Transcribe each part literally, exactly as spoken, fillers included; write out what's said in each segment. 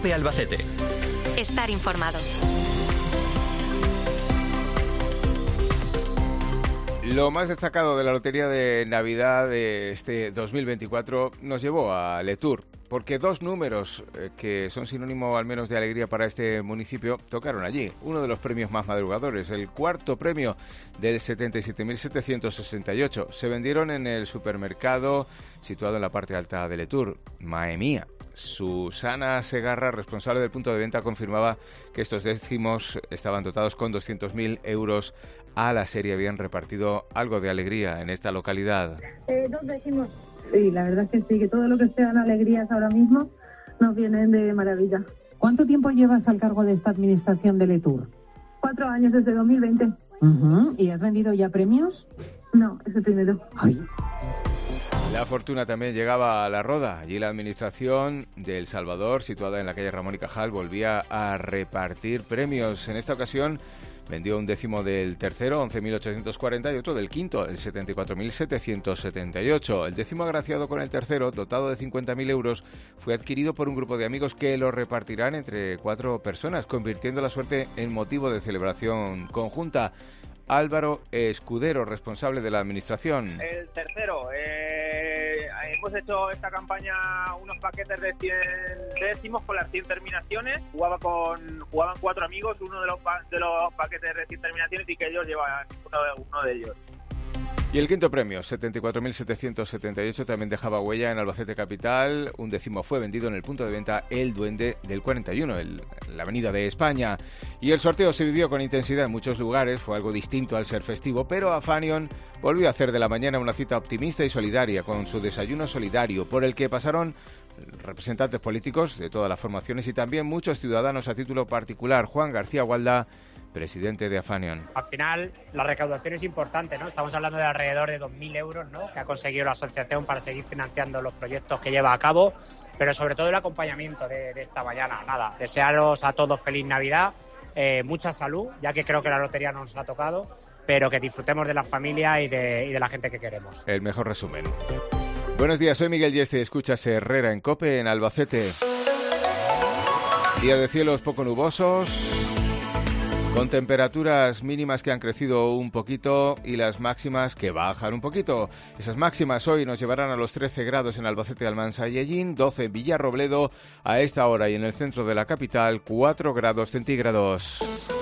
COPE Albacete. Estar informado. Lo más destacado de la Lotería de Navidad de este dos mil veinticuatro nos llevó a Letour, porque dos números eh, que son sinónimo al menos de alegría para este municipio tocaron allí. Uno de los premios más madrugadores, el cuarto premio del setenta y siete mil setecientos sesenta y ocho. Se vendieron en el supermercado situado en la parte alta de Letour. ¡Mae mía! Susana Segarra, responsable del punto de venta, confirmaba que estos décimos estaban dotados con doscientos mil euros a la serie. Habían repartido algo de alegría en esta localidad. Eh, dos décimos. Sí, la verdad es que sí, que todo lo que sean alegrías ahora mismo nos vienen de maravilla. ¿Cuánto tiempo llevas al cargo de esta administración de Letour? Cuatro años, desde dos mil veinte. Uh-huh. ¿Y has vendido ya premios? No, es el primero. Ay. La fortuna también llegaba a La Roda. Allí la administración de El Salvador, situada en la calle Ramón y Cajal, volvía a repartir premios. En esta ocasión vendió un décimo del tercero, once mil ochocientos cuarenta, y otro del quinto, el setenta y cuatro mil setecientos setenta y ocho. El décimo agraciado con el tercero, dotado de cincuenta mil euros, fue adquirido por un grupo de amigos que lo repartirán entre cuatro personas, convirtiendo la suerte en motivo de celebración conjunta. Álvaro Escudero, responsable de la administración. El tercero, eh, hemos hecho esta campaña unos paquetes de cien décimos con las cien terminaciones. Jugaba con, jugaban cuatro amigos, uno de los, de los paquetes de cien terminaciones, y que ellos llevan uno de, uno de ellos. Y el quinto premio, setenta y cuatro mil setecientos setenta y ocho, también dejaba huella en Albacete capital. Un décimo fue vendido en el punto de venta El Duende del cuarenta y uno, el, la avenida de España. Y el sorteo se vivió con intensidad en muchos lugares, fue algo distinto al ser festivo, pero Afanion volvió a hacer de la mañana una cita optimista y solidaria con su desayuno solidario, por el que pasaron representantes políticos de todas las formaciones y también muchos ciudadanos a título particular. Juan García Gualda, presidente de Afanion. Al final, la recaudación es importante, ¿no? Estamos hablando de alrededor de dos mil euros, ¿no?, que ha conseguido la asociación para seguir financiando los proyectos que lleva a cabo, pero sobre todo el acompañamiento de, de esta mañana. Nada, desearos a todos feliz Navidad, eh, mucha salud, ya que creo que la lotería no nos ha tocado, pero que disfrutemos de la familia y de, y de la gente que queremos. El mejor resumen. Buenos días, soy Miguel Yeste, escuchas Herrera en COPE en Albacete. Día de cielos poco nubosos, con temperaturas mínimas que han crecido un poquito y las máximas que bajan un poquito. Esas máximas hoy nos llevarán a los trece grados en Albacete, Almansa y Hellín, doce en Villarrobledo a esta hora, y en el centro de la capital cuatro grados centígrados.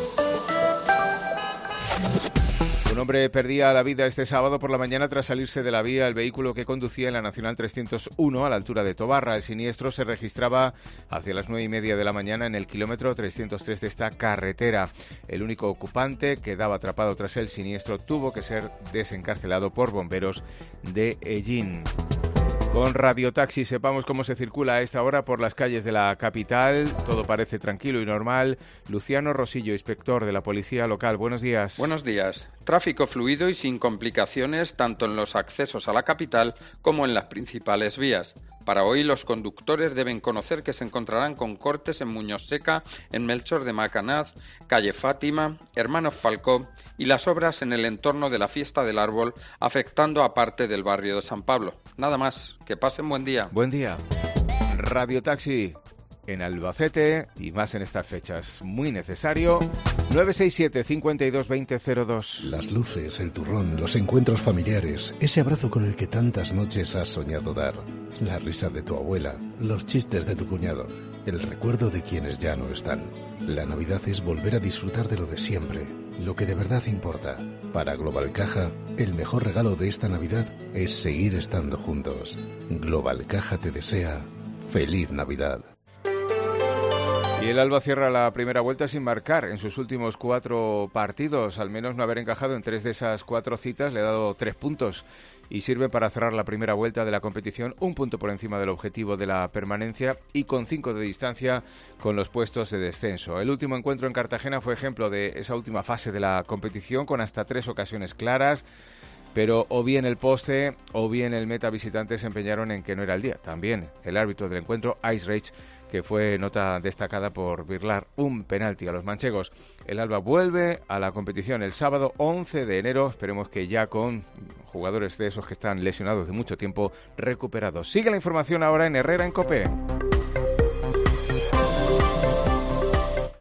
Un hombre perdía la vida este sábado por la mañana tras salirse de la vía el vehículo que conducía en la Nacional trescientos uno a la altura de Tobarra. El siniestro se registraba hacia las nueve y media de la mañana en el kilómetro trescientos tres de esta carretera. El único ocupante quedaba atrapado tras el siniestro, tuvo que ser desencarcelado por bomberos de Hellín. Con Radio Taxi sepamos cómo se circula a esta hora por las calles de la capital. Todo parece tranquilo y normal. Luciano Rosillo, inspector de la Policía Local. Buenos días. Buenos días. Tráfico fluido y sin complicaciones tanto en los accesos a la capital como en las principales vías. Para hoy los conductores deben conocer que se encontrarán con cortes en Muñoz Seca, en Melchor de Macanaz, calle Fátima, Hermanos Falcó y las obras en el entorno de la Fiesta del Árbol, afectando a parte del barrio de San Pablo. Nada más, que pasen buen día. Buen día. Radio Taxi en Albacete y más en estas fechas. Muy necesario. nueve seis siete, cincuenta y dos, veinte, cero dos. Las luces, el turrón, los encuentros familiares, ese abrazo con el que tantas noches has soñado dar, la risa de tu abuela, los chistes de tu cuñado, el recuerdo de quienes ya no están. La Navidad es volver a disfrutar de lo de siempre, lo que de verdad importa. Para Global Caja, el mejor regalo de esta Navidad es seguir estando juntos. Global Caja te desea feliz Navidad. Y el Alba cierra la primera vuelta sin marcar en sus últimos cuatro partidos. Al menos no haber encajado en tres de esas cuatro citas le ha dado tres puntos y sirve para cerrar la primera vuelta de la competición un punto por encima del objetivo de la permanencia y con cinco de distancia con los puestos de descenso. El último encuentro en Cartagena fue ejemplo de esa última fase de la competición con hasta tres ocasiones claras, pero o bien el poste o bien el meta visitante se empeñaron en que no era el día. También el árbitro del encuentro, Ice Rage, que fue nota destacada por birlar un penalti a los manchegos. El Alba vuelve a la competición el sábado once de enero, esperemos que ya con jugadores de esos que están lesionados de mucho tiempo recuperados. Sigue la información ahora en Herrera en COPE.